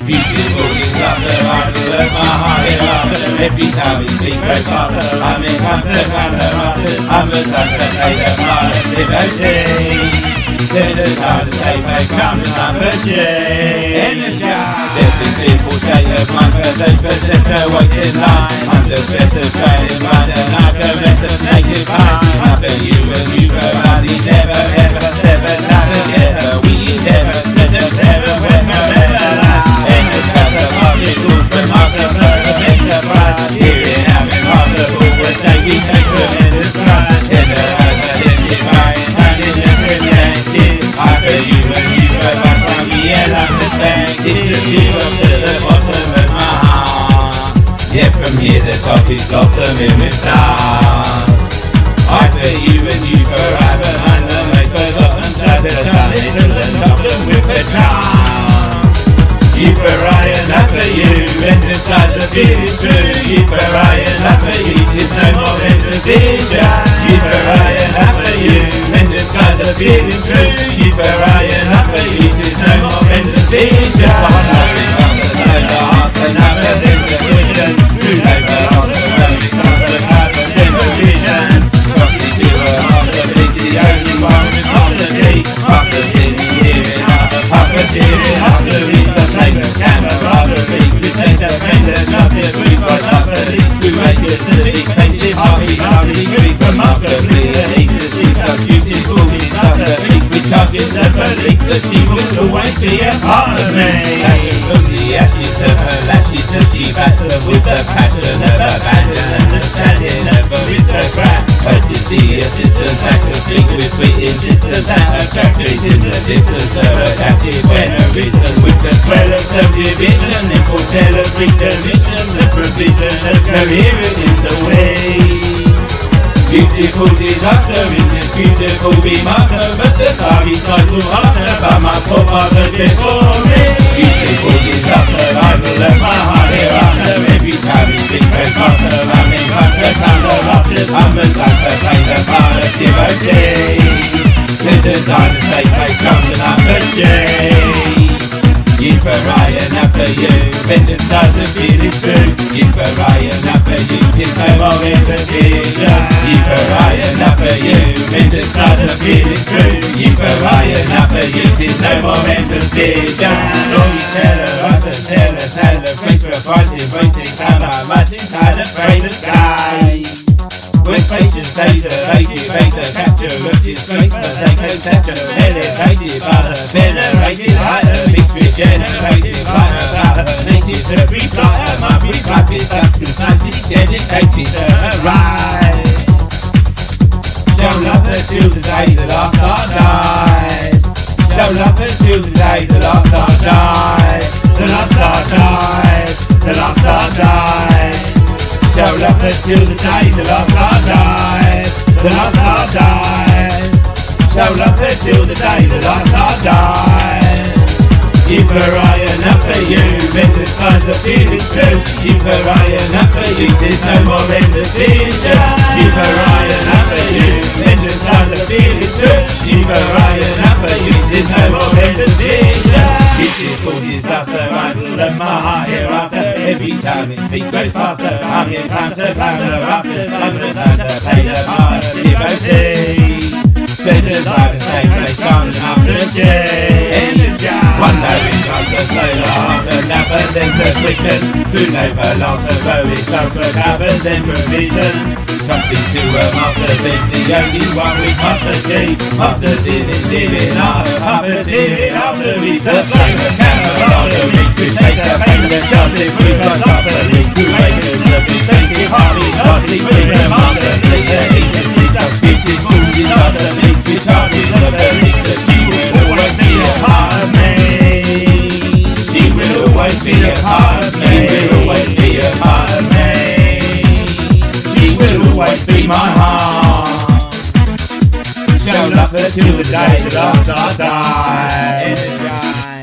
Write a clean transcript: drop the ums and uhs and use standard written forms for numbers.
Beautiful disaster, I will let my heart hereafter. Every time we speak goes faster, I'm in hunter, I'm a sunset, play the part of devotee. There's a time to say face, come to number G. Energize. There's this simple state of mind for those persistent wait in line. Under stress of training, mind and I can resonate in pain. After you and you body never ever sever time together. We never said them never energize the particles from after birth of enterprise. Hearing how impossible we're saying we take tremendous strides. Identifying and interpreting. After you and you but we all understand. It's a zero to the bottom of my heart. Yeah, from here the top is blossoming with stars. I put you and you forever and the most forgotten side of the planet to the top with a chance. You for Ryan, that for you, and the size of feeling true. You for Ryan, that for you, tis no more than the vision. You for Ryan, that for you, and the size of feeling true. You for Ryan, that for you, tis no more than the vision. Nothing comes to know the heart, and never there's a vision. Through labour, lost the road, it comes to have a simple vision. Trusty to a heart, the beat, the only one with possibility. Possibility, hearing up, puppeteering, utterly. Camaraderie, we take the vendors of the week for supperly. We make it silly, expensive, hobby, Greek remarkably. The need to see some beautiful piece of the peace. We target the belief that she will always be a part of me. Passion from the ashes of her lashes as she battles with the passion of abandon. Understanding of aristocrat. First is the assistant act of speak with sweet insistence and attractive in the distance of adaptive when arisen with the swell of subdivision, the portal of recognition, the provision of coherence away. Beautiful disaster in this beautiful remarker, but the target tries to harder by my forefather before me. Beautiful disaster, I will let my heart hereafter. Every time we think goes faster, I'm in contact under rafters. I'm a son to play the part of devotee. To design a safe place, comes an apogee. You for Ryan, after you, when the stars are feeling true. You for Ryan, after you, tis no more indecision. You for Ryan, after you, when the stars are feeling true. You for Ryan, after you, tis no more indecision. Storyteller, writer, teller, teller, face for fighting, waiting, camera, massing, inside the frame of skies. When patience days are the capture of disgrace, but they can capture, elevated by the venerated height of victory, generated by her native to reply, my republic that's constantly dedicated to her rise. Shall love her till the day the last star dies. Shall love her till the day the last star dies. The last star dies. The last star dies. Shall love her till the day the last star dies. The last star dies. Shall love her till the day the last star dies. You for Ryan, up for you, when the skies are feeling true. You for Ryan, up for you, tis no more indecision. You for Ryan, up for you, when the skies are feeling true. You for Ryan, up for you, tis no more indecision. Beautiful disaster, I will let my heart hereafter. Every time its beat goes faster, I'm in counter, the rafters. I'm the son to play the part of devotee. To design a safe place, come and appreciate. One day in comes the solar heart and never then to quicken. Through labour, loss of heroic self recovers in provision. Trusting to a master, there's the only one with mastery. Mastered in art of puppeteering, artery. The flame of camaraderie, crusade the flame of chanting. We got properly, who makers of defensive heartly, hardly bring remarkably. The agency of beautiful disaster makes me target the belief that she will always be a part of me. She will always be a part of me. She will always be a part of me. She will always be my heart. Shall love her till the day the last star dies.